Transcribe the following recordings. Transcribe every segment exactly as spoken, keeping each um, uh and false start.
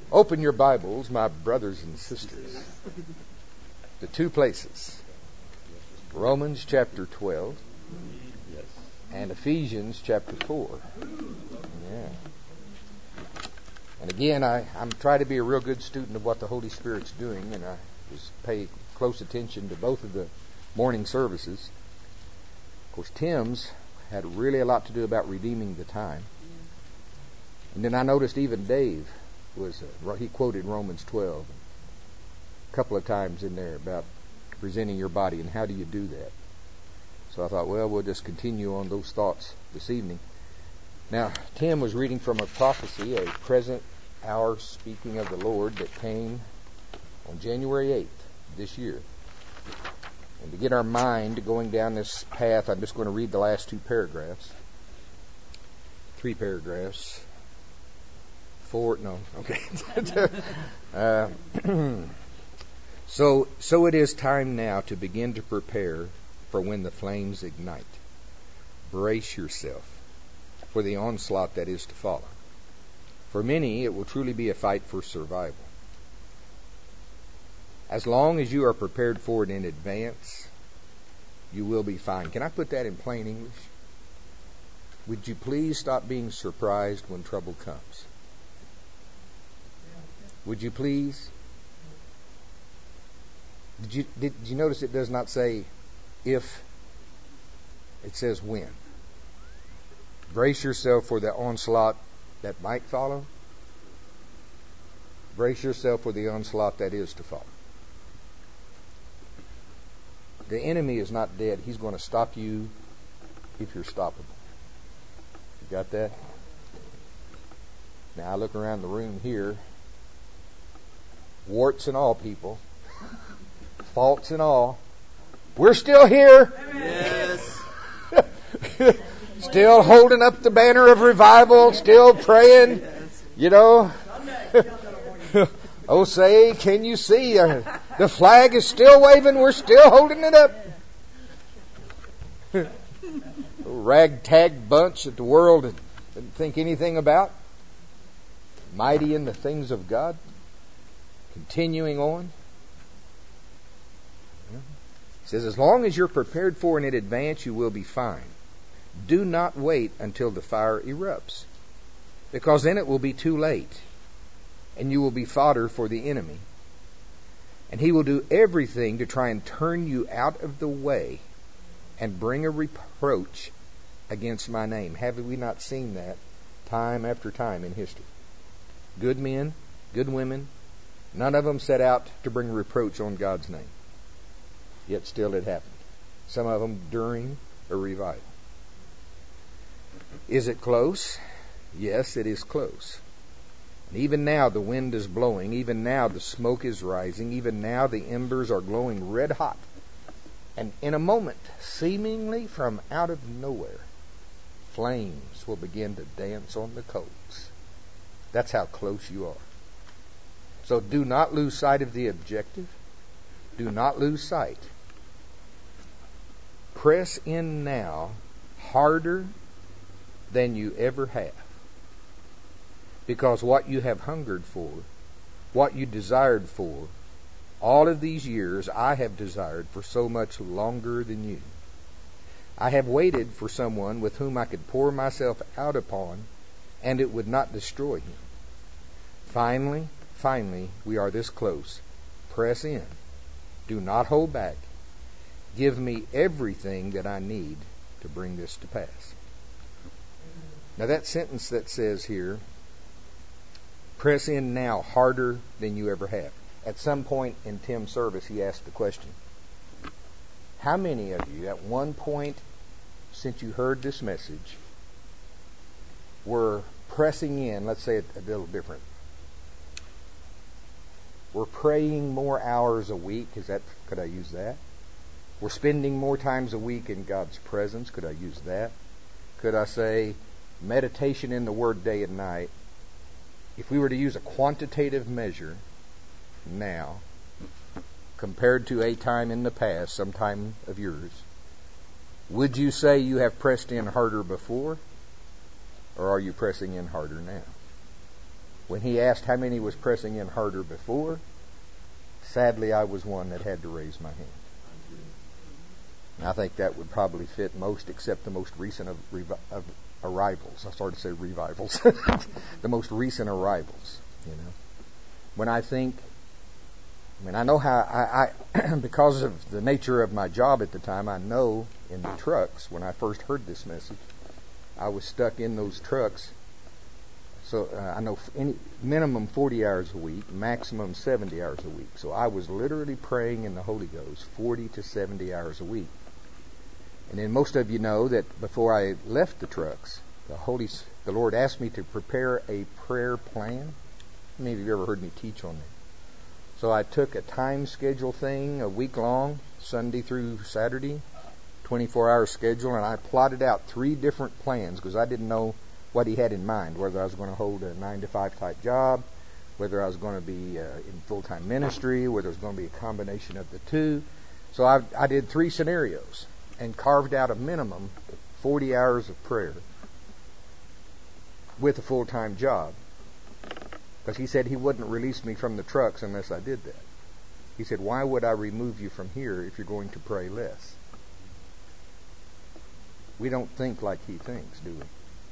Open your Bibles, my brothers and sisters, to two places. Romans chapter twelve and Ephesians chapter four. Yeah. And again, I, I'm trying to be a real good student of what the Holy Spirit's doing, and I just pay close attention to both of the morning services. Of course, Tim's had really a lot to do about redeeming the time. And then I noticed even Dave was, uh, he quoted Romans twelve a couple of times in there about presenting your body and how do you do that. So I thought, well, we'll just continue on those thoughts this evening. Now, Tim was reading from a prophecy, a present hour speaking of the Lord that came on January eighth this year. And to get our mind going down this path, I'm just going to read the last two paragraphs. Three paragraphs. Four, no, okay. uh, so, so it is time now to begin to prepare for when the flames ignite. Brace yourself for the onslaught that is to follow. For many, it will truly be a fight for survival. As long as you are prepared for it in advance, you will be fine. Can I put that in plain English? Would you please stop being surprised when trouble comes? Would you please? Did you, did you notice it does not say if, it says when. Brace yourself for the onslaught that might follow. Brace yourself for the onslaught that is to follow. The enemy is not dead. He's going to stop you if you're stoppable. You got that? Now I look around the room here. Warts and all, people. Faults and all. We're still here. Yes. Still holding up the banner of revival. Still praying. You know. Oh, say, can you see? Uh, the flag is still waving. We're still holding it up. Ragtag bunch that the world didn't think anything about. Mighty in the things of God. Continuing on. It says, as long as you're prepared for it in advance, you will be fine. Do not wait until the fire erupts, because then it will be too late, and you will be fodder for the enemy. And he will do everything to try and turn you out of the way and bring a reproach against my name. Have we not seen that time after time in history? Good men, good women, none of them set out to bring reproach on God's name. Yet still it happened. Some of them during a revival. Is it close? Yes, it is close. And even now the wind is blowing. Even now the smoke is rising. Even now the embers are glowing red hot. And in a moment, seemingly from out of nowhere, flames will begin to dance on the coals. That's how close you are. So do not lose sight of the objective. Do not lose sight. Press in now harder than you ever have. Because what you have hungered for, what you desired for, all of these years I have desired for so much longer than you. I have waited for someone with whom I could pour myself out upon, and it would not destroy him. Finally, finally, we are this close. Press in. Do not hold back. Give me everything that I need to bring this to pass. Now that sentence that says here, press in now harder than you ever have. At some point in Tim's service, he asked the question, how many of you at one point since you heard this message were pressing in, let's say it a little different, we're praying more hours a week, is that, could I use that? We're spending more times a week in God's presence, could I use that? Could I say meditation in the Word day and night? If we were to use a quantitative measure now, compared to a time in the past, some time of yours, would you say you have pressed in harder before? Or are you pressing in harder now? when he asked how many was pressing in harder before, sadly I was one that had to raise my hand. And I think that would probably fit most, except the most recent of, revi- of arrivals. I started to say revivals. The most recent arrivals, you know. When I think, I mean, I know how, I, I because of the nature of my job at the time, I know in the trucks, when I first heard this message, I was stuck in those trucks. So uh, I know any minimum forty hours a week, maximum seventy hours a week. So I was literally praying in the Holy Ghost forty to seventy hours a week. And then most of you know that before I left the trucks, the Holy, the Lord asked me to prepare a prayer plan. How many of you ever heard me teach on that? So I took a time schedule thing, a week long, Sunday through Saturday, twenty-four hour schedule, and I plotted out three different plans because I didn't know what He had in mind, whether I was going to hold a nine to five type job, whether I was going to be uh, in full-time ministry, whether it was going to be a combination of the two. So I, I did three scenarios and carved out a minimum forty hours of prayer with a full-time job, because He said He wouldn't release me from the trucks unless I did that. He said, why would I remove you from here if you're going to pray less? We don't think like He thinks, do we?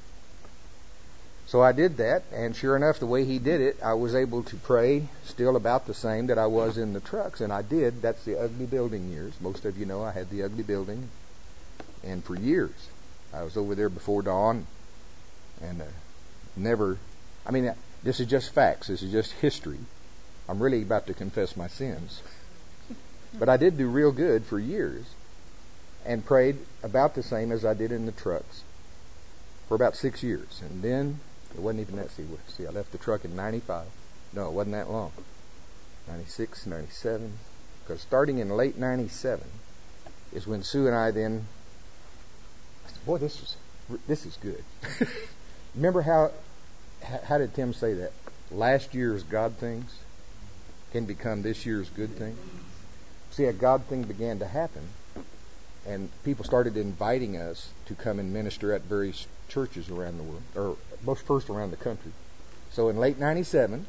So I did that, and sure enough, the way He did it, I was able to pray still about the same that I was in the trucks. And I did. That's the ugly building years. Most of you know I had the ugly building. And for years, I was over there before dawn, and uh, never, I mean, this is just facts. This is just history. I'm really about to confess my sins. But I did do real good for years, and prayed about the same as I did in the trucks for about six years. And then, it wasn't even that, see, see, I left the truck in ninety-five. No, it wasn't that long. ninety-six, ninety-seven. Because starting in late ninety-seven is when Sue and I then, I said, boy, this is, this is good. Remember how, how did Tim say that? Last year's God things can become this year's good thing. See, a God thing began to happen, and people started inviting us to come and minister at various churches around the world, or most first around the country. So in late ninety-seven,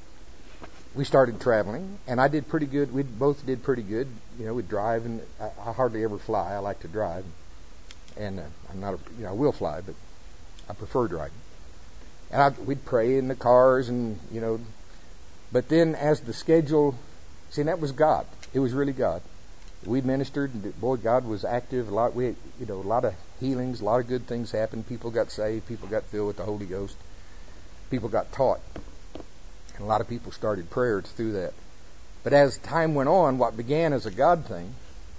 we started traveling, and I did pretty good. We both did pretty good. You know, we'd drive, and I, I hardly ever fly. I like to drive, and uh, I'm not, a, you know, I will fly, but I prefer driving. And I, we'd pray in the cars, and you know, but then as the schedule, see, and that was God. It was really God. We ministered, and boy, God was active. A lot, we, you know, a lot of healings, a lot of good things happened. People got saved. People got filled with the Holy Ghost. People got taught, and a lot of people started prayers through that. But as time went on, what began as a God thing,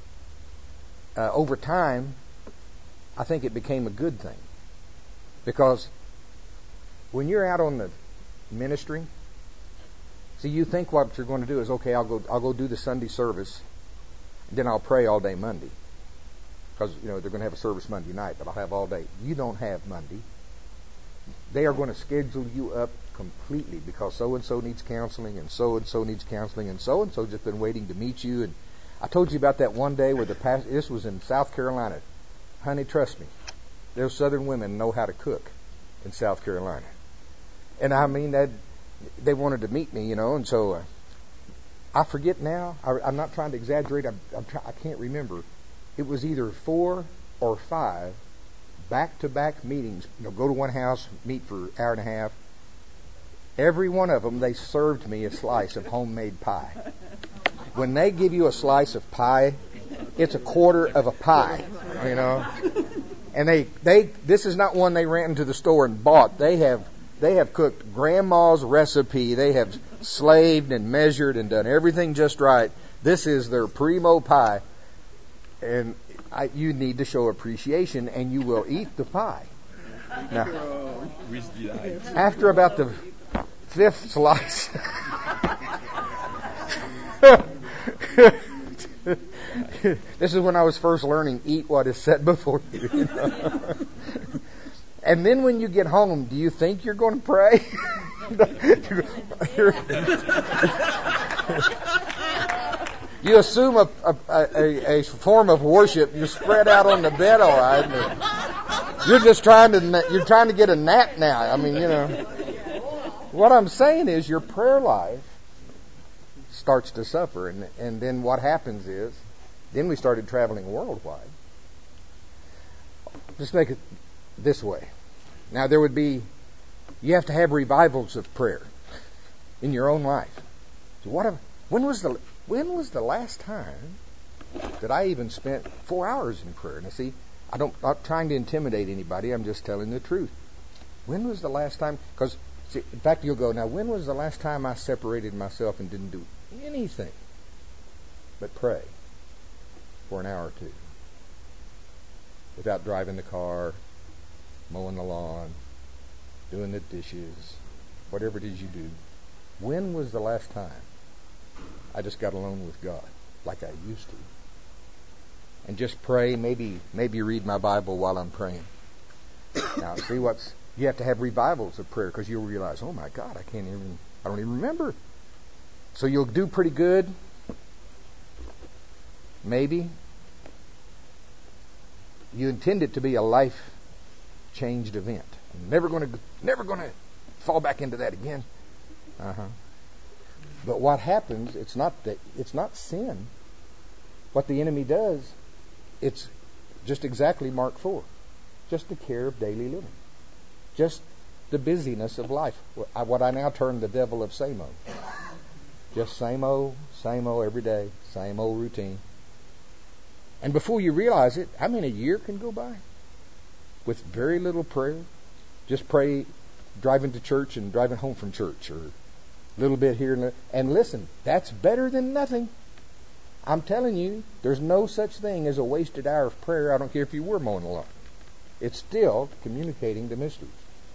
uh, over time, I think it became a good thing, because when you're out on the ministry, see, you think what you're going to do is, okay, I'll go, I'll go do the Sunday service. Then I'll pray all day Monday, because you know they're going to have a service Monday night, but I'll have all day. You don't have Monday. They are going to schedule you up completely, because so and so needs counseling, and so and so needs counseling, and so and so just been waiting to meet you. And I told you about that one day where the pastor, this was in South Carolina. Honey, trust me, those Southern women know how to cook in South Carolina, and I mean that they wanted to meet me, you know, and so. Uh, I forget now. I, I'm not trying to exaggerate. I'm, I'm try, I can't remember. It was either four or five back-to-back meetings. You know, go to one house, meet for an hour and a half. Every one of them, they served me a slice of homemade pie. When they give you a slice of pie, it's a quarter of a pie, you know. And they, they, this is not one they ran into the store and bought. They have, they have cooked grandma's recipe. They have slaved and measured and done everything just right. This is their primo pie, and I, you need to show appreciation, and you will eat the pie. Now, after about the fifth slice, this is when I was first learning, eat what is set before you. You know? And then when you get home, do you think you're going to pray? You assume a, a, a, a form of worship. You're spread out on the bed, all right. You're just trying to you're trying to get a nap now. I mean, you know. what I'm saying is your prayer life starts to suffer. And, and then what happens is, then we started traveling worldwide. Just make it this way. Now there would be, you have to have revivals of prayer in your own life. So what? Have, when was the when was the last time that I even spent four hours in prayer? Now see, I don't, I'm not trying to intimidate anybody. I'm just telling the truth. When was the last time? Because in fact, you'll go, now when was the last time I separated myself and didn't do anything but pray for an hour or two? Without driving the car, mowing the lawn, doing the dishes, whatever it is you do. When was the last time I just got alone with God like I used to? And just pray, maybe maybe read my Bible while I'm praying. Now, see what's, you have to have revivals of prayer because you'll realize, oh my God, I can't even, I don't even remember. So you'll do pretty good. Maybe. You intend it to be a life-changed event. I'm never going to, never going to fall back into that again. Uh-huh. But what happens? It's not that. It's not sin. What the enemy does, it's just exactly Mark four, just the care of daily living, just the busyness of life. What I now term the devil of same-o. Just same-o, same-o every day, same old routine. And before you realize it, I mean, a year can go by with very little prayer. Just pray driving to church and driving home from church, or a little bit here and there. And listen, that's better than nothing. I'm telling you, there's no such thing as a wasted hour of prayer. I don't care if you were mowing the lawn. It's still communicating the mysteries.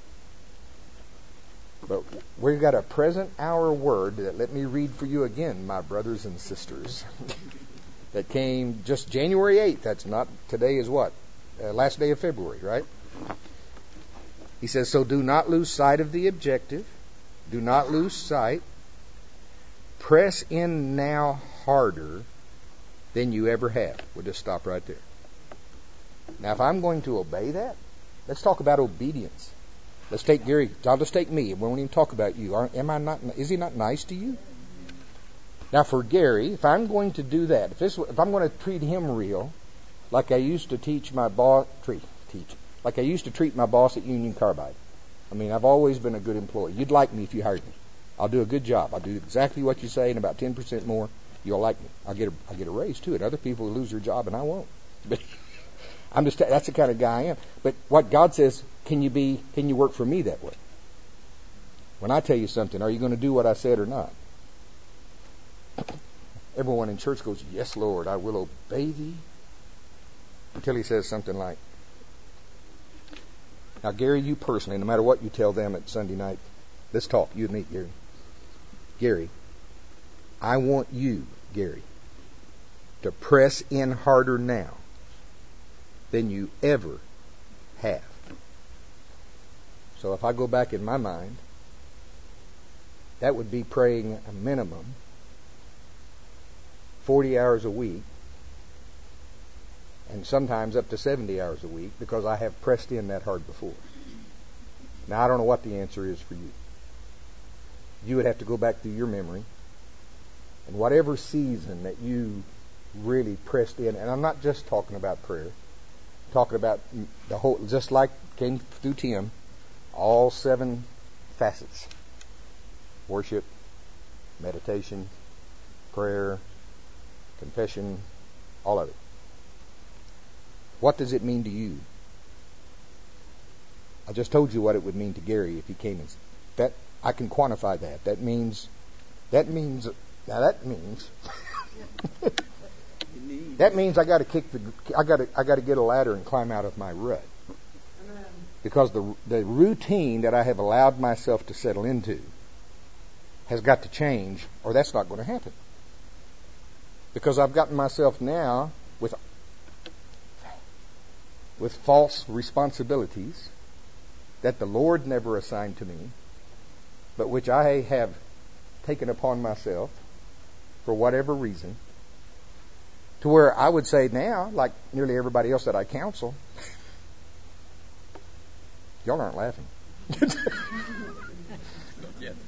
But we've got a present hour word that let me read for you again, my brothers and sisters. That came just January eighth. That's not, today is what? Uh, last day of February, right? He says, so do not lose sight of the objective. Do not lose sight. Press in now harder than you ever have. We'll just stop right there. Now, if I'm going to obey that, let's talk about obedience. Let's take Gary. I'll just take me. We won't even talk about you. Am I not? Is he not nice to you? Now, for Gary, if I'm going to do that, if, this, if I'm going to treat him real, like I used to teach my boss, treat, teach, like I used to treat my boss at Union Carbide. I mean, I've always been a good employee. You'd like me if you hired me. I'll do a good job. I'll do exactly what you say and about ten percent more. You'll like me. I'll get a, I'll get a raise too. And other people will lose their job and I won't. But I'm just, that's the kind of guy I am. But what God says, can you be, can you work for me that way? When I tell you something, are you going to do what I said or not? Everyone in church goes, yes, Lord, I will obey thee. Until he says something like, now, Gary, you personally, no matter what you tell them at Sunday night, let's talk, you and me, Gary. Gary, I want you, Gary, to press in harder now than you ever have. So if I go back in my mind, that would be praying a minimum forty hours a week, and sometimes up to seventy hours a week, because I have pressed in that hard before. Now, I don't know what the answer is for you. You would have to go back through your memory, and whatever season that you really pressed in, and I'm not just talking about prayer, I'm talking about the whole, just like came through Tim, all seven facets: worship, meditation, prayer, confession, all of it. What does it mean to you? I just told you what it would mean to Gary if he came in. That I can quantify that. That means, that means, now that means, that means I got to kick the, I got to, I got to get a ladder and climb out of my rut, because the the routine that I have allowed myself to settle into has got to change, or that's not going to happen. Because I've gotten myself now with with false responsibilities that the Lord never assigned to me, but which I have taken upon myself for whatever reason, to where I would say now, like nearly everybody else that I counsel, y'all aren't laughing. Yes.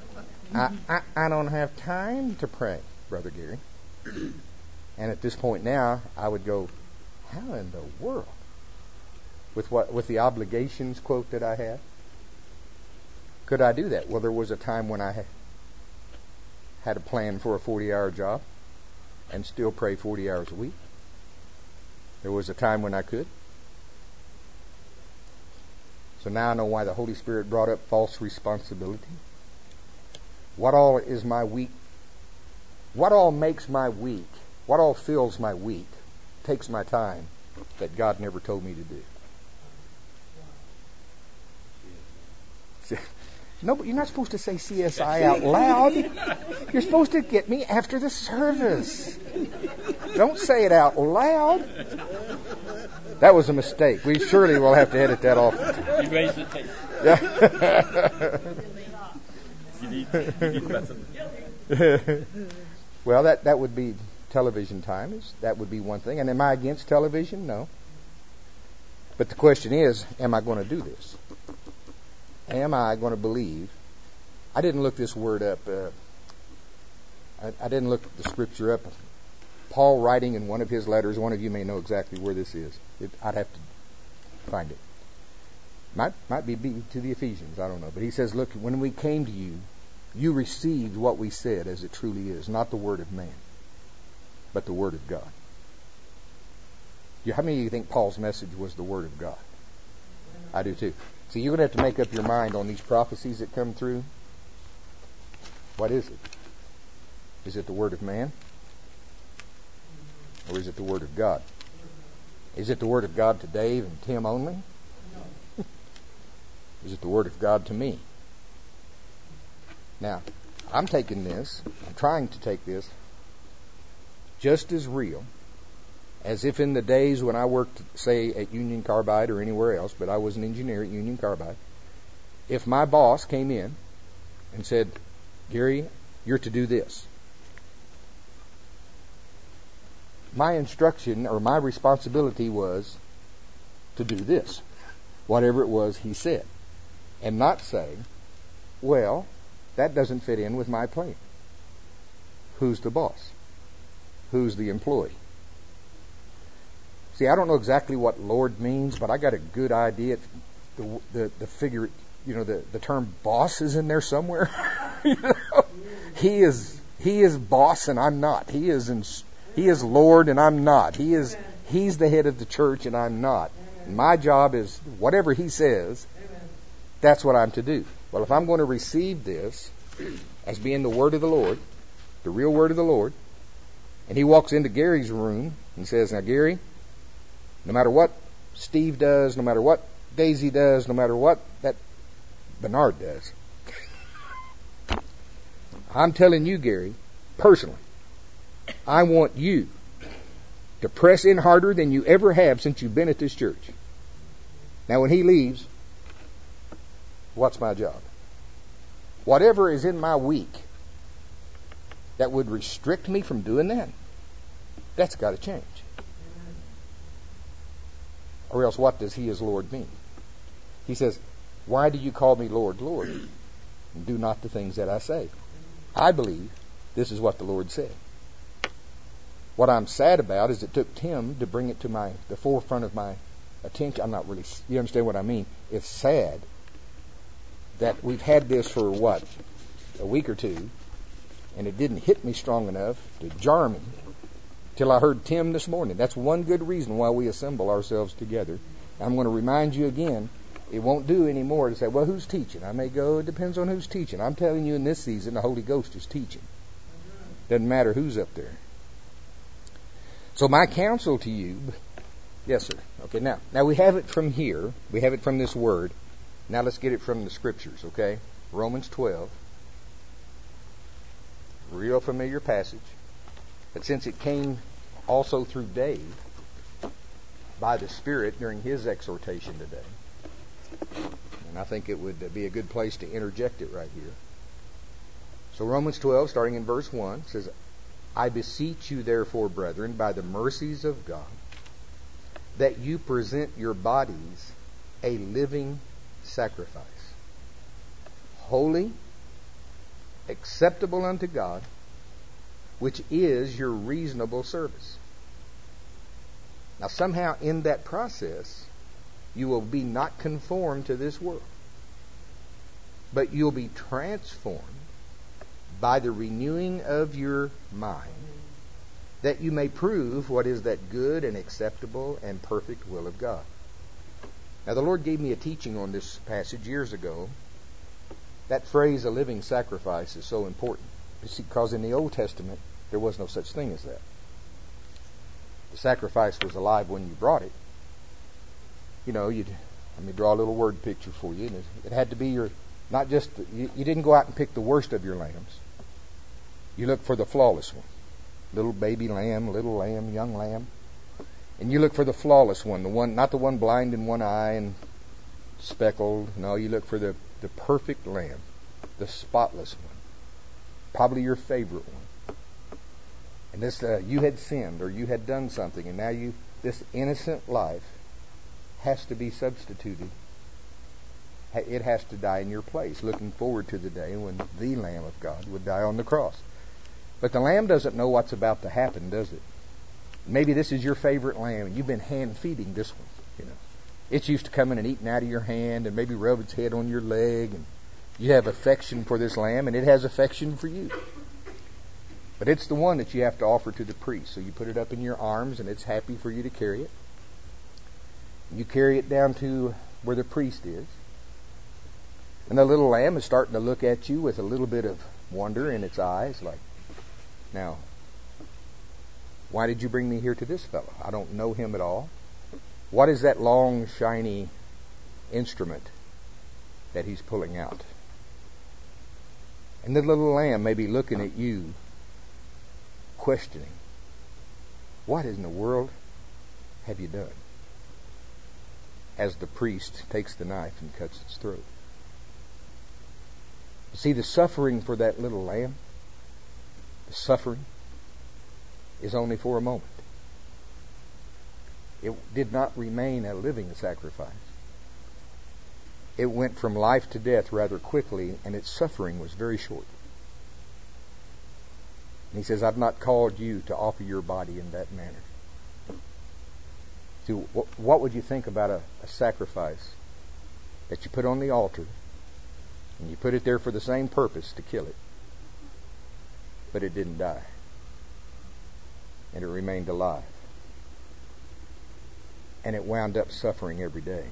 I, I, I don't have time to pray, Brother Gary. And at this point now, I would go, how in the world? With what, with the obligations quote that I had, could I do that? Well, there was a time when I had a plan for a forty-hour job and still pray forty hours a week. There was a time when I could. So now I know why the Holy Spirit brought up false responsibility. What all is my week? What all makes my week? What all fills my week? Takes my time that God never told me to do. No, but you're not supposed to say C S I out loud. You're supposed to get me after the service. Don't say it out loud. That was a mistake. We surely will have to edit that off. You raised the tape. Yeah. Well, that, that would be television time. That would be one thing. And am I against television? No. But the question is, am I going to do this? Am I going to believe? I didn't look this word up. Uh, I, I didn't look the scripture up. Paul writing in one of his letters, one of you may know exactly where this is. It, I'd have to find it. Might, might be, be to the Ephesians, I don't know. But he says, look, when we came to you, you received what we said as it truly is, not the word of man, but the word of God. You, how many of you think Paul's message was the word of God? I do too. So you're going to have to make up your mind on these prophecies that come through. What is it? Is it the word of man? Or is it the word of God? Is it the word of God to Dave and Tim only? Is it the word of God to me? Now, I'm taking this, I'm trying to take this just as real as if in the days when I worked, say, at Union Carbide or anywhere else, but I was an engineer at Union Carbide, if my boss came in and said, Gary, you're to do this, my instruction or my responsibility was to do this, whatever it was he said, and not say, well, that doesn't fit in with my plan. Who's the boss? Who's the employee? See, I don't know exactly what Lord means, but I got a good idea. The the, the figure, you know, the, the term boss is in there somewhere. You know? He is he is boss and I'm not. He is in, he is Lord and I'm not. He is he's the head of the church and I'm not. And my job is whatever he says, that's what I'm to do. Well, if I'm going to receive this as being the word of the Lord, the real word of the Lord, and he walks into Gary's room and says, now Gary, no matter what Steve does, no matter what Daisy does, no matter what that Bernard does, I'm telling you, Gary, personally, I want you to press in harder than you ever have since you've been at this church. Now, when he leaves, what's my job? Whatever is in my week that would restrict me from doing that, that's got to change. Or else what does he as Lord mean? He says, why do you call me Lord, Lord, and do not the things that I say? I believe this is what the Lord said. What I'm sad about is it took Tim to bring it to my the forefront of my attention. I'm not really, you understand what I mean? It's sad that we've had this for what, a week or two, and it didn't hit me strong enough to jar me till I heard Tim this morning. That's one good reason why we assemble ourselves together. I'm going to remind you again, it won't do any more to say, well, who's teaching? I may go, it depends on who's teaching. I'm telling you in this season, the Holy Ghost is teaching. Doesn't matter who's up there. So my counsel to you, yes, sir. Okay, now, now we have it from here. We have it from this word. Now let's get it from the scriptures, okay? Romans twelve. Real familiar passage. But since it came also through Dave by the Spirit during his exhortation today, and I think it would be a good place to interject it right here. So Romans twelve, starting in verse one, says, I beseech you therefore, brethren, by the mercies of God, that you present your bodies a living sacrifice, holy acceptable unto God, which is your reasonable service. Now somehow in that process, you will be not conformed to this world, but you'll be transformed by the renewing of your mind, that you may prove what is that good and acceptable and perfect will of God. Now the Lord gave me a teaching on this passage years ago. That phrase, a living sacrifice, is so important. You see, because in the Old Testament, there was no such thing as that. The sacrifice was alive when you brought it. You know, you'd, let me draw a little word picture for you. It had to be your, not just, you, you didn't go out and pick the worst of your lambs. You look for the flawless one. Little baby lamb, little lamb, young lamb. And you look for the flawless one, the one, not the one blind in one eye and speckled. No, you look for the, the perfect lamb, the spotless one. Probably your favorite one. And this, uh, you had sinned or you had done something, and now you, this innocent life has to be substituted. It has to die in your place, looking forward to the day when the Lamb of God would die on the cross. But the lamb doesn't know what's about to happen, does it? Maybe this is your favorite lamb, and you've been hand feeding this one. You know, it's used to coming and eating out of your hand, and maybe rub its head on your leg, and you have affection for this lamb, and it has affection for you. But it's the one that you have to offer to the priest. So you put it up in your arms, and it's happy for you to carry it. You carry it down to where the priest is. And the little lamb is starting to look at you with a little bit of wonder in its eyes, like, now, why did you bring me here to this fellow? I don't know him at all. What is that long, shiny instrument that he's pulling out? And the little lamb may be looking at you, questioning, what in the world have you done? As the priest takes the knife and cuts its throat. You see, the suffering for that little lamb, the suffering is only for a moment. It did not remain a living sacrifice. It went from life to death rather quickly, and its suffering was very short. And he says, I've not called you to offer your body in that manner. See, what would you think about a, a sacrifice that you put on the altar, and you put it there for the same purpose, to kill it, but it didn't die, and it remained alive, and it wound up suffering every day?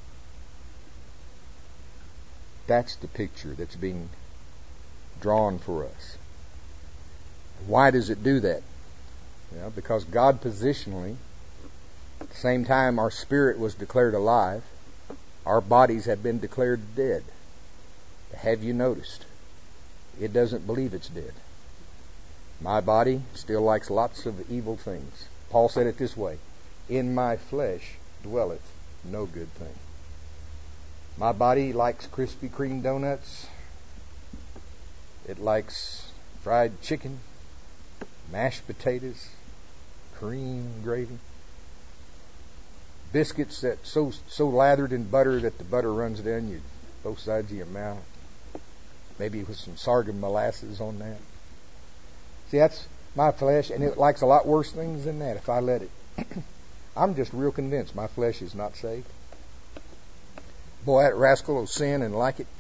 That's the picture that's being drawn for us. Why does it do that? Well, because God positionally, at the same time our spirit was declared alive, our bodies have been declared dead. Have you noticed? It doesn't believe it's dead. My body still likes lots of evil things. Paul said it this way, in my flesh dwelleth no good thing. My body likes Krispy Kreme donuts. It likes fried chicken, mashed potatoes, cream gravy, biscuits that so so lathered in butter that the butter runs down you both sides of your mouth. Maybe with some sorghum molasses on that. See, that's my flesh, and it likes a lot worse things than that if I let it. I'm just real convinced my flesh is not saved. Boy, that rascal will sin and like it.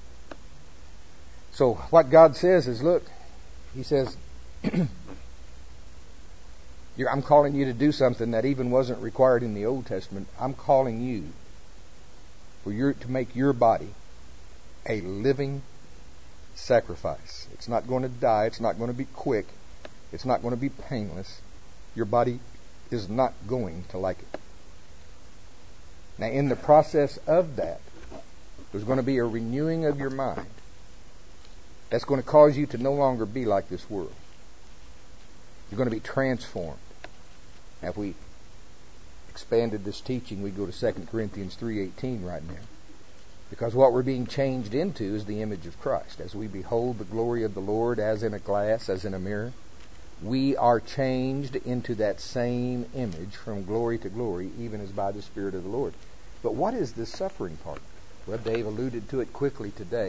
So what God says is, look, He says, I'm calling you to do something that even wasn't required in the Old Testament. I'm calling you for your to make your body a living sacrifice. It's not going to die. It's not going to be quick. It's not going to be painless. Your body is not going to like it. Now, in the process of that, there's going to be a renewing of your mind. That's going to cause you to no longer be like this world. You're going to be transformed. Now, if we expanded this teaching, we go to Second Corinthians three eighteen right now. Because what we're being changed into is the image of Christ. As we behold the glory of the Lord as in a glass, as in a mirror, we are changed into that same image from glory to glory, even as by the Spirit of the Lord. But what is this suffering part? Well, Dave alluded to it quickly today.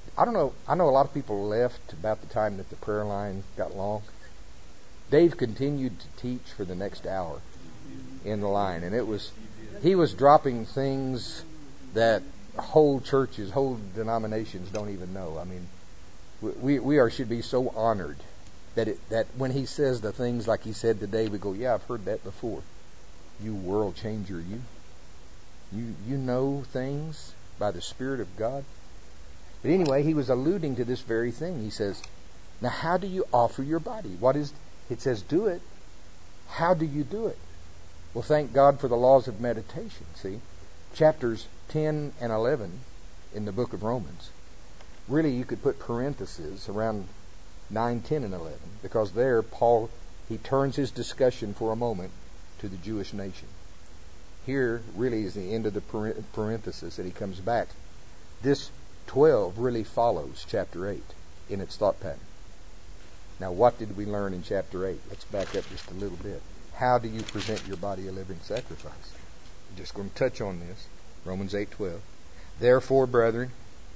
I don't know. I know a lot of people left about the time that the prayer line got long. Dave continued to teach for the next hour in the line, and it was he was dropping things that whole churches, whole denominations don't even know. I mean, we we are should be so honored that it, that when he says the things like he said today, we go, yeah, I've heard that before. You world changer, you you you know things by the Spirit of God. But anyway, he was alluding to this very thing. He says, now how do you offer your body? What is, it says do it. How do you do it? Well, thank God for the laws of meditation. See, chapters ten and eleven in the book of Romans. Really, you could put parentheses around nine, ten, and eleven, because there Paul, he turns his discussion for a moment to the Jewish nation. Here really is the end of the parenthesis that he comes back. This twelve really follows chapter eight in its thought pattern. Now, what did we learn in chapter eight? Let's back up just a little bit. How do you present your body a living sacrifice? I'm just going to touch on this. Romans eight twelve. Therefore, brethren,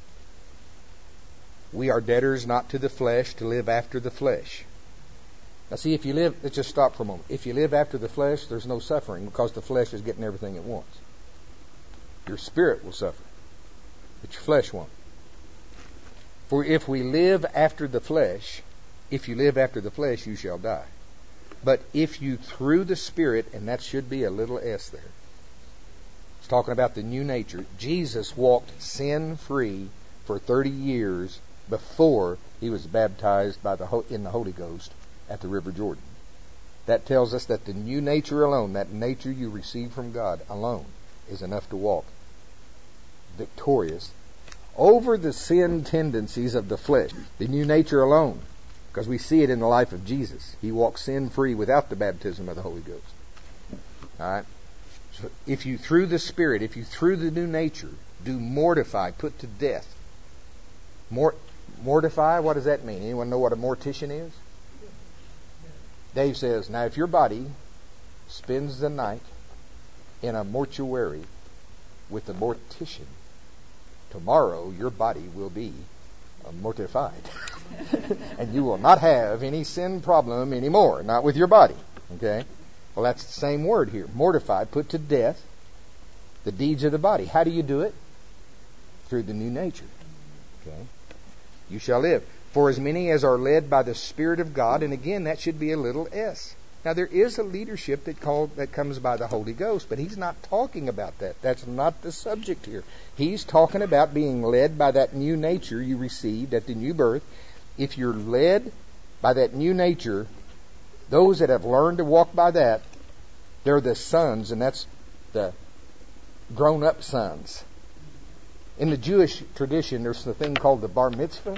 we are debtors not to the flesh to live after the flesh. Now see, if you live, let's just stop for a moment. If you live after the flesh, there's no suffering because the flesh is getting everything it wants. Your spirit will suffer, but your flesh won't. For if we live after the flesh, if you live after the flesh, you shall die. But if you through the Spirit, and that should be a little s there, it's talking about the new nature. Jesus walked sin-free for thirty years before he was baptized by the in the Holy Ghost at the River Jordan. That tells us that the new nature alone, that nature you receive from God alone, is enough to walk victorious over the sin tendencies of the flesh. The new nature alone, because we see it in the life of Jesus. He walked sin-free without the baptism of the Holy Ghost. All right. So if you through the Spirit, if you through the new nature do mortify, put to death. Mort, mortify, what does that mean? Anyone know what a mortician is? Dave says, now if your body spends the night in a mortuary with a mortician, tomorrow your body will be mortified. And you will not have any sin problem anymore, not with your body. Okay? Well, that's the same word here. Mortify, put to death the deeds of the body. How do you do it? Through the new nature. Okay? You shall live. For as many as are led by the Spirit of God, and again, that should be a little s. Now, there is a leadership that called that comes by the Holy Ghost, but he's not talking about that. That's not the subject here. He's talking about being led by that new nature you received at the new birth. If you're led by that new nature, those that have learned to walk by that, they're the sons, and that's the grown-up sons. In the Jewish tradition, there's the thing called the bar mitzvah.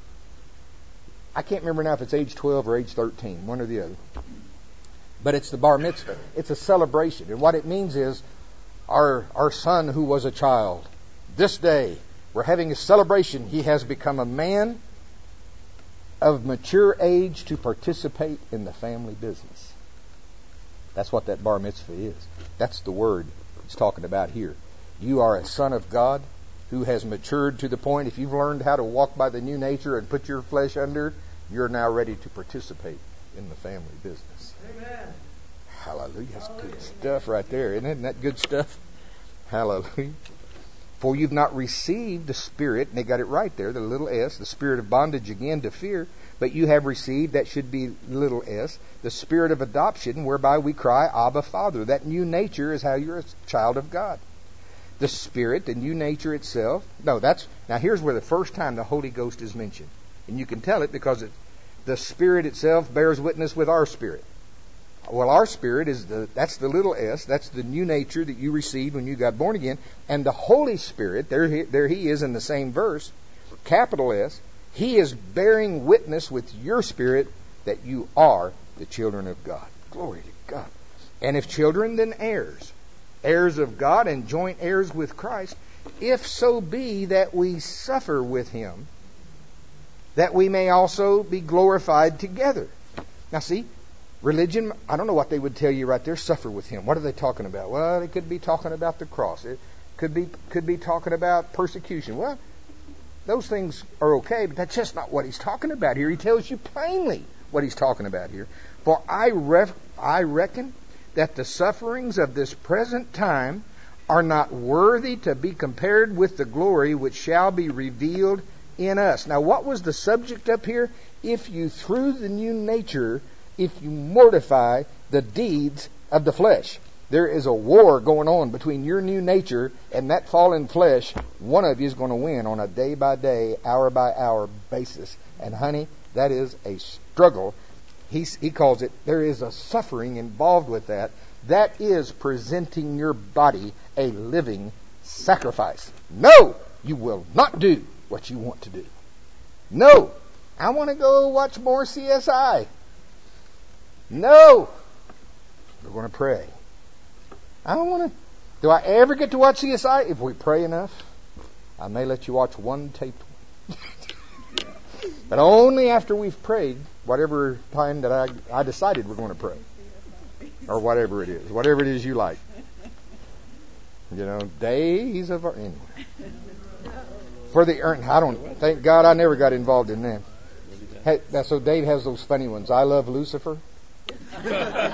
I can't remember now if it's age twelve or age thirteen, one or the other. But it's the bar mitzvah. It's a celebration. And what it means is our our son who was a child, this day we're having a celebration. He has become a man of mature age to participate in the family business. That's what that bar mitzvah is. That's the word it's talking about here. You are a son of God who has matured to the point, if you've learned how to walk by the new nature and put your flesh under, you're now ready to participate in the family business. Amen. Hallelujah. That's good stuff right there. Isn't that good stuff? Hallelujah. For you've not received the Spirit, and they got it right there, the little s, the spirit of bondage again to fear, but you have received, that should be little s, the spirit of adoption, whereby we cry, Abba, Father. That new nature is how you're a child of God. The Spirit, the new nature itself. No, that's, now here's where the first time the Holy Ghost is mentioned. And you can tell it because it, the Spirit itself bears witness with our spirit. Well, our spirit is the, that's the little s, that's the new nature that you received when you got born again. And the Holy Spirit, there he, there he is in the same verse, capital S, he is bearing witness with your spirit that you are the children of God. Glory to God. And if children, then heirs. Heirs of God and joint heirs with Christ, if so be that we suffer with him, that we may also be glorified together. Now see, religion, I don't know what they would tell you right there, suffer with him. What are they talking about? Well, they could be talking about the cross. It could be could be talking about persecution. Well, those things are okay, but that's just not what he's talking about here. He tells you plainly what he's talking about here. For I, ref- I reckon that the sufferings of this present time are not worthy to be compared with the glory which shall be revealed in us. Now, what was the subject up here? If you, through the new nature, if you mortify the deeds of the flesh. There is a war going on between your new nature and that fallen flesh. One of you is going to win on a day-by-day, hour-by-hour basis. And honey, that is a struggle. He, he calls it, there is a suffering involved with that. That is presenting your body a living sacrifice. No, you will not do what you want to do. No, I want to go watch more C S I. No, we're going to pray. I don't want to. Do I ever get to watch C S I? If we pray enough, I may let you watch one taped one. But only after we've prayed, whatever time that I, I decided we're going to pray. Or whatever it is. Whatever it is you like. You know, days of our... Anyway. For the earn... I don't... Thank God I never got involved in them. Hey, so Dave has those funny ones. I love Lucifer. You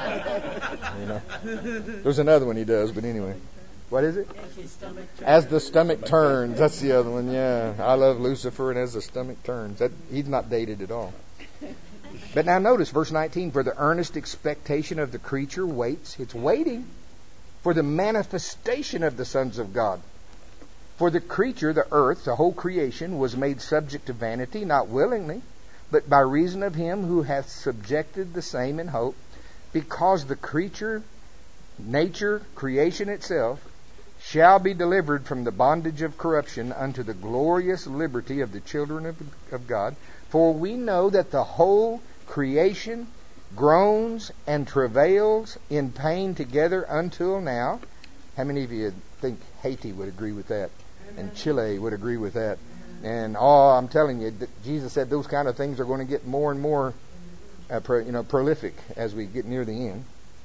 know, there's another one he does, but anyway, what is it? As the stomach turns. That's the other one. Yeah, I love Lucifer, and as the stomach turns. That he's not dated at all. But now notice verse nineteen. For the earnest expectation of the creature waits. It's waiting for the manifestation of the sons of God. For the creature, the earth, the whole creation, was made subject to vanity, not willingly, but by reason of him who hath subjected the same in hope, because the creature, nature, creation itself, shall be delivered from the bondage of corruption unto the glorious liberty of the children of, of God. For we know that the whole creation groans and travails in pain together until now. How many of you think Haiti would agree with that? And Chile would agree with that? And oh, I'm telling you, Jesus said those kind of things are going to get more and more, uh, pro, you know, prolific as we get near the end.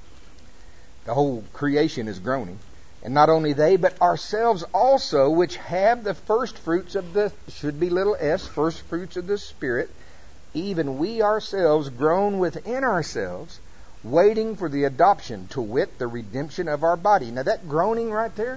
The whole creation is groaning, and not only they, but ourselves also, which have the first fruits of the should be little s, first fruits of the Spirit, even we ourselves groan within ourselves, waiting for the adoption, to wit, the redemption of our body. Now that groaning right there.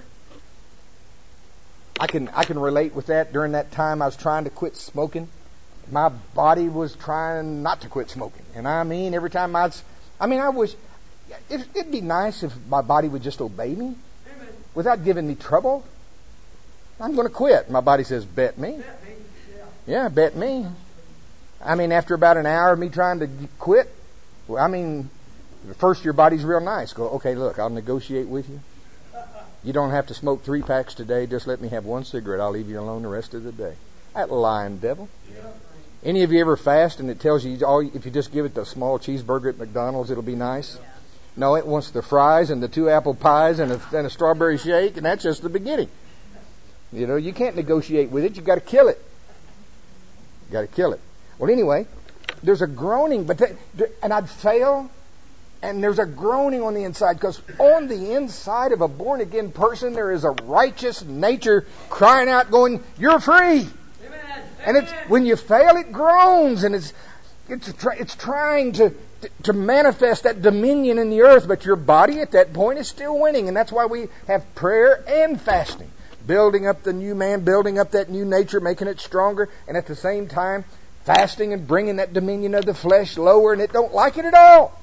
I can I can relate with that. During that time I was trying to quit smoking. My body was trying not to quit smoking. And I mean, every time I'd... I mean, I wish... It, it'd be nice if my body would just obey me. Amen. Without giving me trouble. I'm going to quit. My body says, bet me. Bet me. Yeah. yeah, bet me. I mean, after about an hour of me trying to quit, well, I mean, first your body's real nice. Go, okay, look, I'll negotiate with you. You don't have to smoke three packs today. Just let me have one cigarette. I'll leave you alone the rest of the day. That lying devil. Yeah. Any of you ever fast and it tells you, oh, if you just give it the small cheeseburger at McDonald's, it'll be nice? Yeah. No, it wants the fries and the two apple pies and a, and a strawberry shake, and that's just the beginning. You know, you can't negotiate with it. You got to kill it. You got to kill it. Well, anyway, there's a groaning, but they, and I'd fail. And there's a groaning on the inside, because on the inside of a born-again person, there is a righteous nature crying out, going, you're free. Amen. And it's, when you fail, it groans, and it's it's it's trying to, to manifest that dominion in the earth, but your body at that point is still winning. And that's why we have prayer and fasting, building up the new man, building up that new nature, making it stronger, and at the same time, fasting and bringing that dominion of the flesh lower, and it don't like it at all.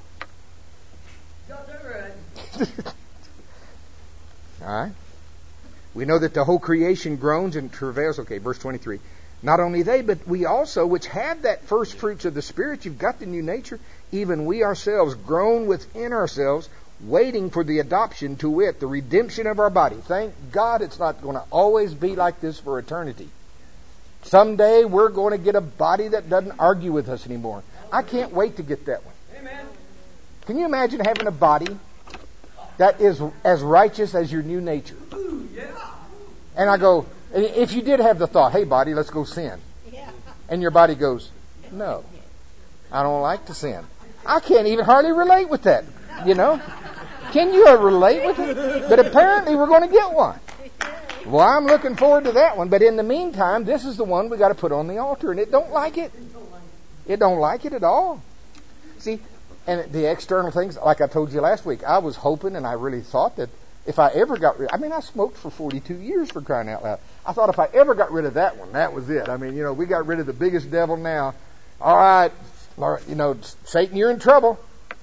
Alright. We know that the whole creation groans and travails. Okay, verse twenty-three. Not only they, but we also, which have that first fruits of the Spirit, you've got the new nature, even we ourselves groan within ourselves, waiting for the adoption, to wit, the redemption of our body. Thank God it's not going to always be like this for eternity. Someday we're going to get a body that doesn't argue with us anymore. I can't wait to get that one. Amen. Can you imagine having a body that is as righteous as your new nature? And I go, if you did have the thought, hey body, let's go sin. And your body goes, no, I don't like to sin. I can't even hardly relate with that, you know. Can you relate with it? But apparently we're going to get one. Well, I'm looking forward to that one. But in the meantime, this is the one we got to put on the altar, and it don't like it. It don't like it at all. See, and the external things, like I told you last week, I was hoping and I really thought that if I ever got rid, I mean, I smoked for forty-two years, for crying out loud. I thought if I ever got rid of that one, that was it. I mean, you know, we got rid of the biggest devil now. All right, you know, Satan, you're in trouble.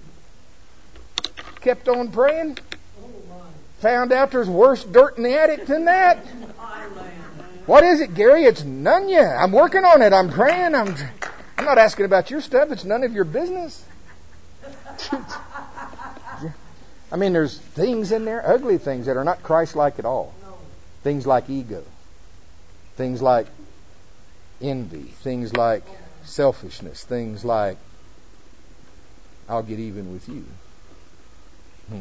Kept on praying. Found out there's worse dirt in the attic than that. What is it, Gary? It's none yet. I'm working on it. I'm praying. I'm I'm not asking about your stuff. It's none of your business. I mean, there's things in there, ugly things that are not Christ-like at all. Things like ego. Things like envy. Things like selfishness. Things like, I'll get even with you. Hmm.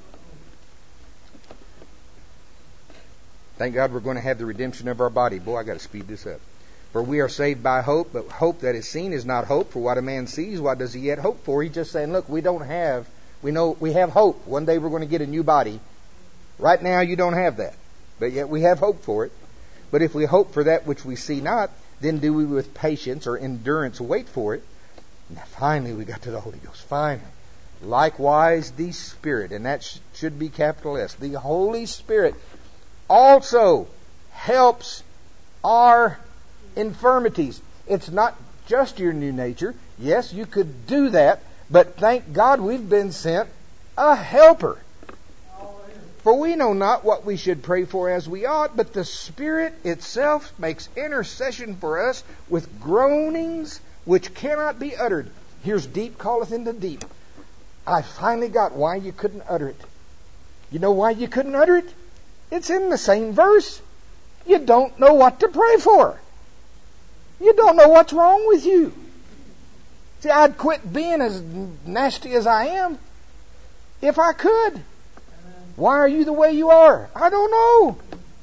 Thank God we're going to have the redemption of our body. Boy, I got to speed this up. For we are saved by hope, but hope that is seen is not hope. For what a man sees, what does he yet hope for? He's just saying, look, we don't have, we know we have hope. One day we're going to get a new body. Right now you don't have that, but yet we have hope for it. But if we hope for that which we see not, then do we with patience or endurance wait for it. Now finally we got to the Holy Ghost. Finally. Likewise the Spirit, and that sh- should be capital S. The Holy Spirit also helps our infirmities. It's not just your new nature. Yes, you could do that, but thank God we've been sent a helper. For we know not what we should pray for as we ought, but the Spirit itself makes intercession for us with groanings which cannot be uttered. Here's deep calleth into deep. I finally got why you couldn't utter it. You know why you couldn't utter it? It's in the same verse. You don't know what to pray for. You don't know what's wrong with you. See, I'd quit being as nasty as I am if I could. Why are you the way you are? I don't know.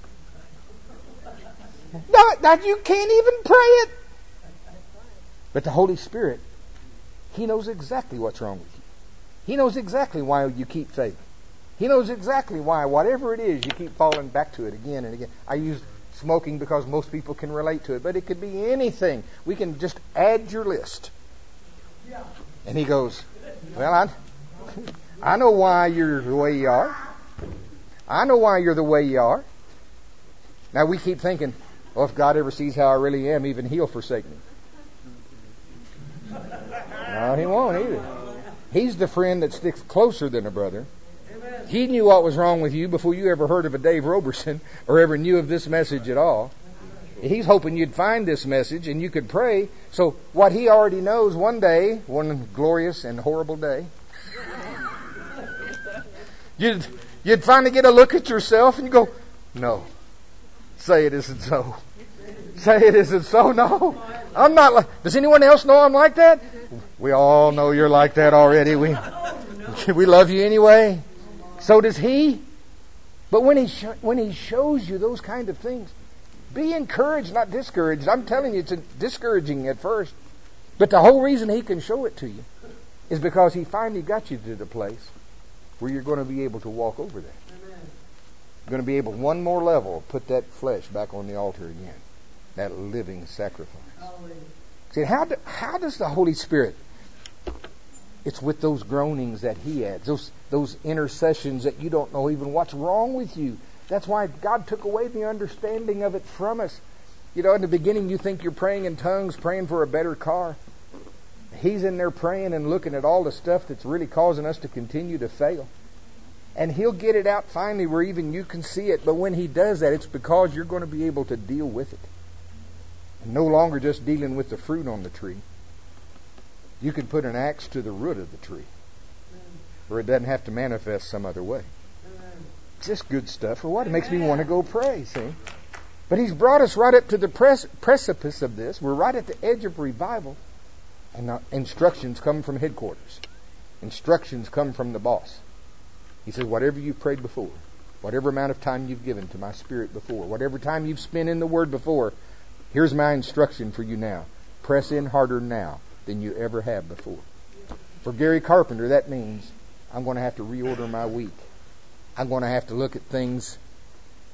Not that you can't even pray it. But the Holy Spirit, He knows exactly what's wrong with you. He knows exactly why you keep failing. He knows exactly why, whatever it is, you keep falling back to it again and again. I use smoking because most people can relate to it, but it could be anything. We can just add your list. And he goes, well, I, I know why you're the way you are. I know why you're the way you are. Now we keep thinking, well, if God ever sees how I really am, even He'll forsake me. No, He won't either. He's the friend that sticks closer than a brother. He knew what was wrong with you before you ever heard of a Dave Roberson or ever knew of this message at all. He's hoping you'd find this message and you could pray. So what He already knows, one day, one glorious and horrible day, you'd, you'd finally get a look at yourself and you go, no, say it isn't so. Say it isn't so. No, I'm not like, does anyone else know I'm like that? We all know you're like that already. We, we love you anyway. So does He. But when He sh- when He shows you those kind of things, be encouraged, not discouraged. I'm telling you, it's discouraging at first. But the whole reason He can show it to you is because He finally got you to the place where you're going to be able to walk over that. Amen. You're going to be able, one more level, put that flesh back on the altar again. That living sacrifice. Hallelujah. See, how, do, how does the Holy Spirit... It's with those groanings that He adds, those those intercessions that you don't know even what's wrong with you. That's why God took away the understanding of it from us. You know, in the beginning you think you're praying in tongues, praying for a better car. He's in there praying and looking at all the stuff that's really causing us to continue to fail. And He'll get it out finally where even you can see it. But when He does that, it's because you're going to be able to deal with it. And no longer just dealing with the fruit on the tree. You can put an axe to the root of the tree, where it doesn't have to manifest some other way. It's just good stuff. For what? It makes me want to go pray, see? But He's brought us right up to the pres- precipice of this. We're right at the edge of revival. And now instructions come from headquarters. Instructions come from the boss. He says, whatever you've prayed before, whatever amount of time you've given to my Spirit before, whatever time you've spent in the Word before, here's my instruction for you now. Press in harder now than you ever have before. For Gary Carpenter, that means I'm going to have to reorder my week. I'm going to have to look at things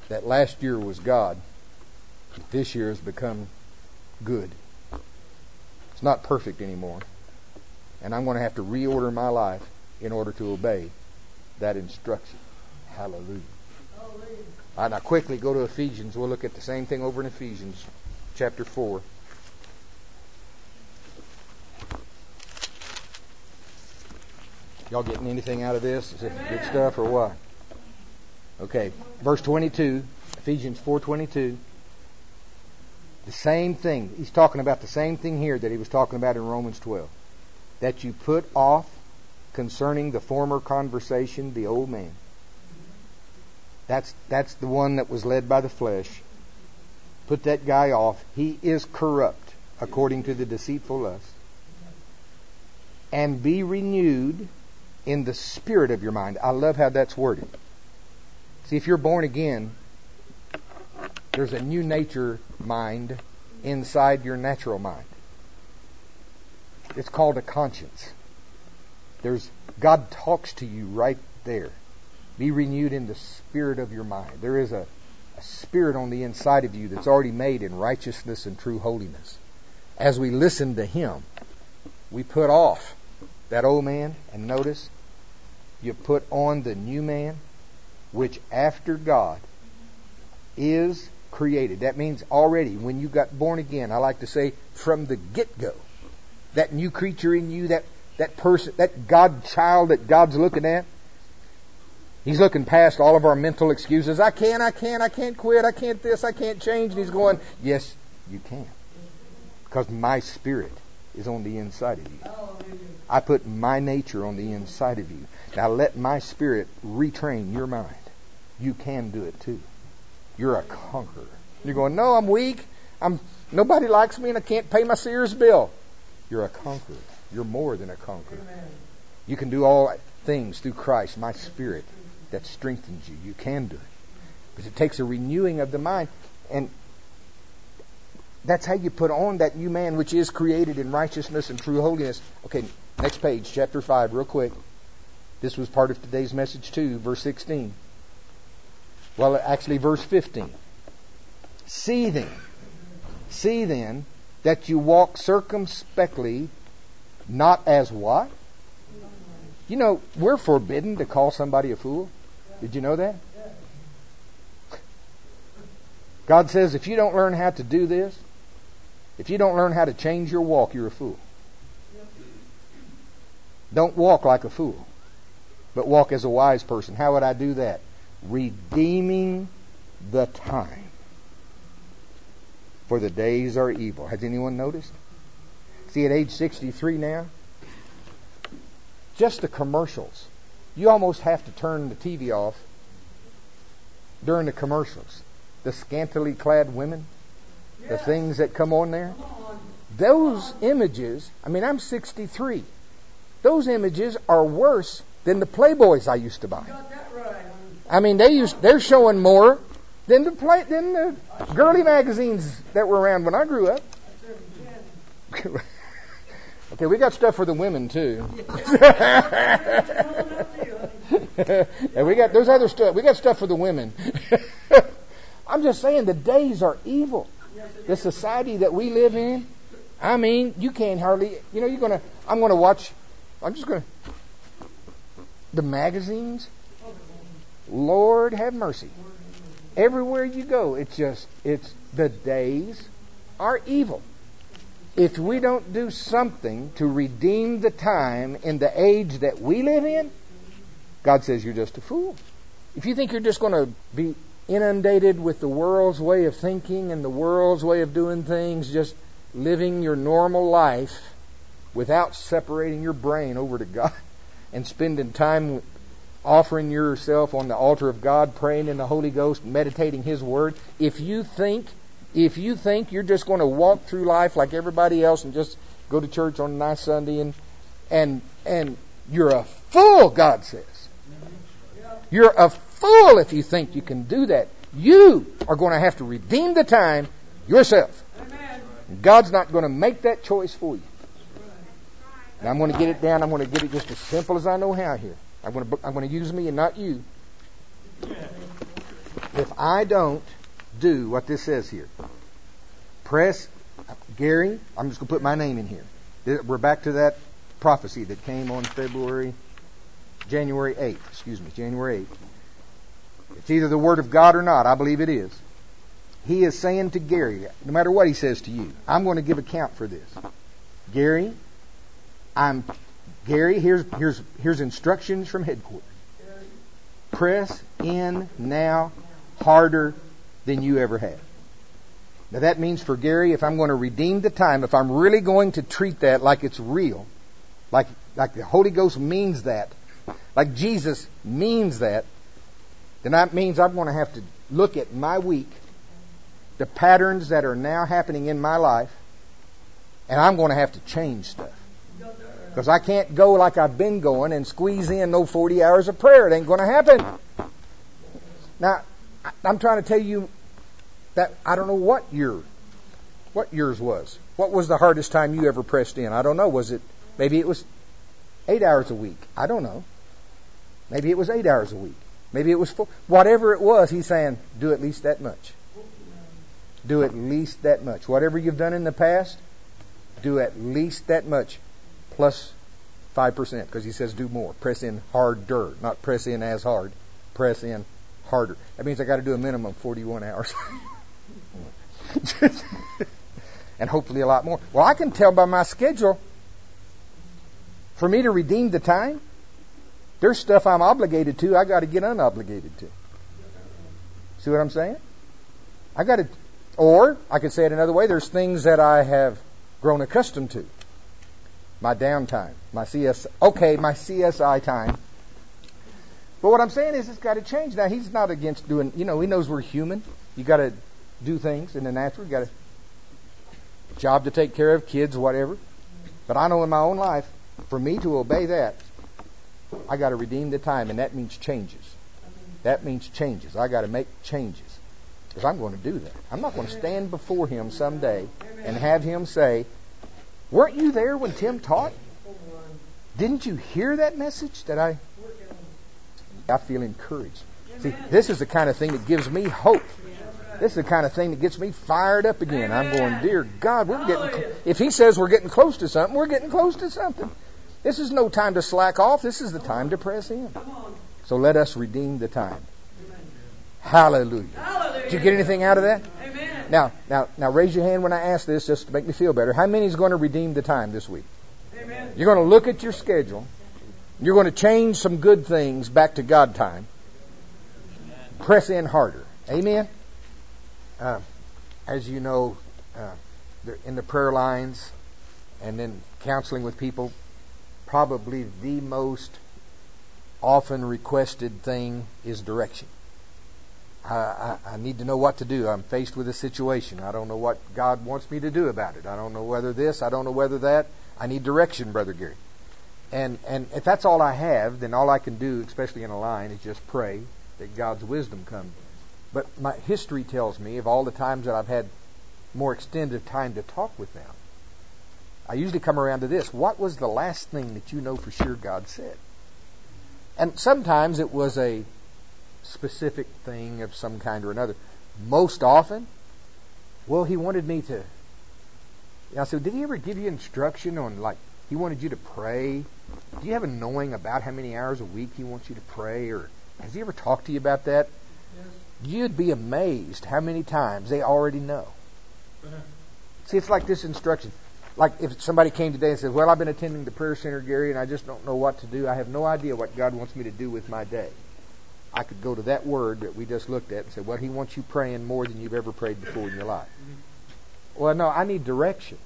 that last year was God. This year has become good. It's not perfect anymore. And I'm going to have to reorder my life in order to obey that instruction. Hallelujah. All right, now quickly go to Ephesians. We'll look at the same thing over in Ephesians chapter four. Y'all getting anything out of this? Is it good stuff or what? Okay, verse twenty-two, Ephesians four twenty-two. The same thing. He's talking about the same thing here that he was talking about in Romans twelve. That you put off concerning the former conversation the old man. That's that's the one that was led by the flesh. Put that guy off. He is corrupt according to the deceitful lust. And be renewed in the spirit of your mind. I love how that's worded. See, if you're born again, there's a new nature mind inside your natural mind. It's called a conscience. There's God talks to you right there. Be renewed in the spirit of your mind. There is a, a spirit on the inside of you that's already made in righteousness and true holiness. As we listen to Him, we put off that old man, and notice, you put on the new man, which after God is created. That means already when you got born again, I like to say from the get-go, that new creature in you, that, that person, that God child that God's looking at, He's looking past all of our mental excuses. I can't, I can't, I can't quit, I can't this, I can't change. And He's going, yes, you can. Because my spirit is on the inside of you. I put my nature on the inside of you. Now let my spirit retrain your mind. You can do it too. You're a conqueror. You're going, no, I'm weak. I'm nobody likes me and I can't pay my Sears bill. You're a conqueror. You're more than a conqueror. You can do all things through Christ, my spirit, that strengthens you. You can do it. Because it takes a renewing of the mind. And that's how you put on that new man which is created in righteousness and true holiness. Okay, next page, chapter five, real quick. This was part of today's message too, verse sixteen. Well, actually verse fifteen. See then, see then that you walk circumspectly, not as what? You know, we're forbidden to call somebody a fool. Did you know that? God says if you don't learn how to do this, if you don't learn how to change your walk, you're a fool. Don't walk like a fool, but walk as a wise person. How would I do that? Redeeming the time, for the days are evil. Has anyone noticed? See, at age sixty-three now, just the commercials. You almost have to turn the T V off during the commercials. The scantily clad women, the things that come on there. Those images, I mean, I'm sixty-three. Those images are worse than the Playboys I used to buy. I mean, they used, they're showing more than the play, than the girly magazines that were around when I grew up. Okay, we got stuff for the women too. And we got there's other stuff. We got stuff for the women. I'm just saying the days are evil. The society that we live in. I mean, you can't hardly. You know, you're gonna. I'm gonna watch. I'm just gonna. The magazines. Lord have mercy. Everywhere you go, it's just it's the days are evil. If we don't do something to redeem the time in the age that we live in, God says you're just a fool. If you think you're just going to be inundated with the world's way of thinking and the world's way of doing things, just living your normal life without separating your brain over to God and spending time offering yourself on the altar of God, praying in the Holy Ghost, meditating His Word, if you think If you think you're just going to walk through life like everybody else and just go to church on a nice Sunday and and and you're a fool, God says. You're a fool if you think you can do that. You are going to have to redeem the time yourself. God's not going to make that choice for you. Now I'm going to get it down. I'm going to get it just as simple as I know how here. I'm going to I'm going to use me and not you. if I don't do what this says here, press, Gary, I'm just going to put my name in here. We're back to that prophecy that came on February, January eighth, excuse me, January eighth. It's either the Word of God or not. I believe it is. He is saying to Gary, no matter what he says to you, I'm going to give account for this. Gary, I'm Gary, here's here's here's instructions from headquarters. Press in now harder than you ever have. Now that means for Gary, if I'm going to redeem the time, if I'm really going to treat that like it's real, like like the Holy Ghost means that, like Jesus means that, then that means I'm going to have to look at my week, the patterns that are now happening in my life, and I'm going to have to change stuff. Because I can't go like I've been going and squeeze in no forty hours of prayer. It ain't going to happen. Now, I'm trying to tell you that I don't know what your, what yours was. What was the hardest time you ever pressed in? I don't know. Was it, maybe it was eight hours a week. I don't know. Maybe it was eight hours a week. Maybe it was four. Whatever it was, he's saying, do at least that much. Do at least that much. Whatever you've done in the past, do at least that much. Plus five percent, because he says do more. Press in harder, not press in as hard. Press in harder. That means I got to do a minimum of forty-one hours. And hopefully a lot more. Well, I can tell by my schedule, for me to redeem the time, there's stuff I'm obligated to, I got to get unobligated to. See what I'm saying? I got to, or I could say it another way, there's things that I have grown accustomed to. My downtime, my C S, okay, my C S I time. But what I'm saying is it's got to change. Now, he's not against doing, you know, he knows we're human. You got to do things in the natural. You got a job to take care of, kids, whatever. But I know in my own life, for me to obey that, I got to redeem the time, and that means changes. That means changes. I got to make changes. Because I'm going to do that. I'm not going to stand before him someday and have him say, weren't you there when Tim taught? Didn't you hear that message that I... I feel encouraged. See, this is the kind of thing that gives me hope. This is the kind of thing that gets me fired up again. I'm going, dear God, we're getting... If he says we're getting close to something, we're getting close to something. This is no time to slack off. This is the time to press in. So let us redeem the time. Hallelujah. Did you get anything out of that? Amen. Now, now, now, raise your hand when I ask this, just to make me feel better. How many is going to redeem the time this week? Amen. You're going to look at your schedule. You're going to change some good things back to God time. Press in harder. Amen. Uh, as you know, uh, in the prayer lines and then counseling with people, probably the most often requested thing is direction. I, I, I need to know what to do. I'm faced with a situation. I don't know what God wants me to do about it. I don't know whether this, I don't know whether that. I need direction, Brother Gary. And and if that's all I have, then all I can do, especially in a line, is just pray that God's wisdom comes. But my history tells me of all the times that I've had more extended time to talk with them, I usually come around to this. What was the last thing that you know for sure God said? And sometimes it was a specific thing of some kind or another. Most often, well, he wanted me to... I said, did he ever give you instruction on, like, he wanted you to pray? Do you have a knowing about how many hours a week he wants you to pray? Or has he ever talked to you about that? Yes. You'd be amazed how many times they already know. Uh-huh. See, it's like this instruction. Like if somebody came today and said, well, I've been attending the prayer center, Gary, and I just don't know what to do. I have no idea what God wants me to do with my day. I could go to that word that we just looked at and say, well, he wants you praying more than you've ever prayed before in your life. Well, no, I need direction.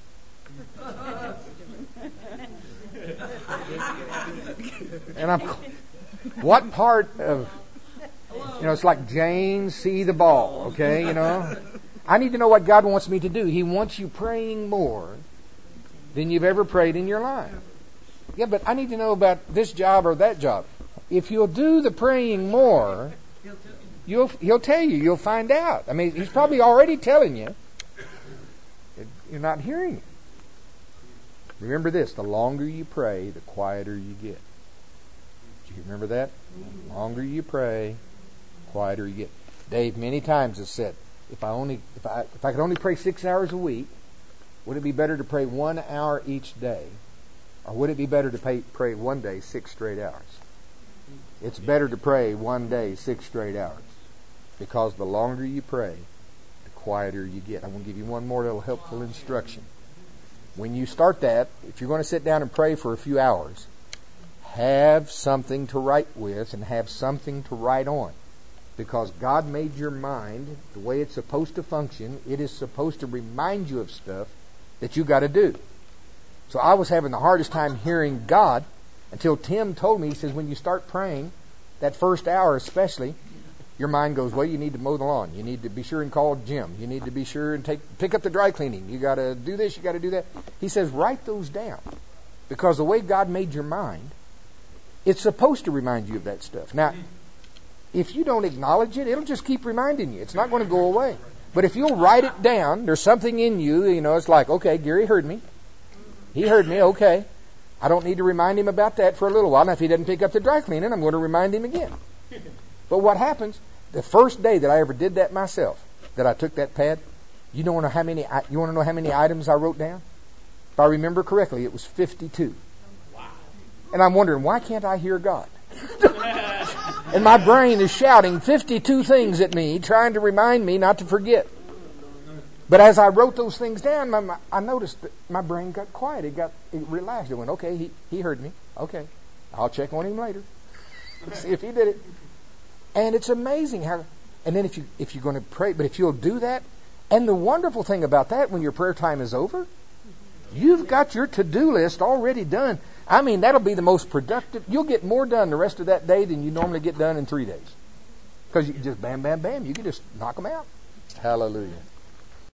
And I'm, what part of, you know, it's like Jane, see the ball, okay, you know. I need to know what God wants me to do. He wants you praying more than you've ever prayed in your life. Yeah, but I need to know about this job or that job. If you'll do the praying more, you'll he'll tell you. You'll find out. I mean, he's probably already telling you. You're not hearing it. Remember this, the longer you pray, the quieter you get. Do you remember that? The longer you pray, the quieter you get. Dave many times has said, if I only if I if I could only pray six hours a week, would it be better to pray one hour each day, or would it be better to pay, pray one day six straight hours? It's better to pray one day six straight hours, because the longer you pray, the quieter you get. I'm going to give you one more little helpful instruction. When you start that, if you're going to sit down and pray for a few hours, have something to write with and have something to write on. Because God made your mind the way it's supposed to function. It is supposed to remind you of stuff that you got to do. So I was having the hardest time hearing God until Tim told me, he says, when you start praying, that first hour especially, your mind goes, well, you need to mow the lawn. You need to be sure and call Jim. You need to be sure and take pick up the dry cleaning. You got to do this, you got to do that. He says, write those down. Because the way God made your mind, it's supposed to remind you of that stuff. Now, if you don't acknowledge it, it'll just keep reminding you. It's not going to go away. But if you'll write it down, there's something in you, you know, it's like, okay, Gary heard me. He heard me, okay. I don't need to remind him about that for a little while. Now, if he doesn't pick up the dry cleaning, I'm going to remind him again. But what happens, the first day that I ever did that myself, that I took that pad, you don't know how many, you want to know how many items I wrote down? If I remember correctly, it was fifty-two. And I'm wondering, why can't I hear God? And my brain is shouting fifty-two things at me, trying to remind me not to forget. But as I wrote those things down, my, my, I noticed that my brain got quiet. It got it relaxed. It went, okay, he, he heard me. Okay, I'll check on him later. See if he did it. And it's amazing how. And then if you if you're going to pray, but if you'll do that, and the wonderful thing about that, when your prayer time is over, you've got your to-do list already done. I mean, that'll be the most productive. You'll get more done the rest of that day than you normally get done in three days. Because you just bam, bam, bam. You can just knock them out. Hallelujah.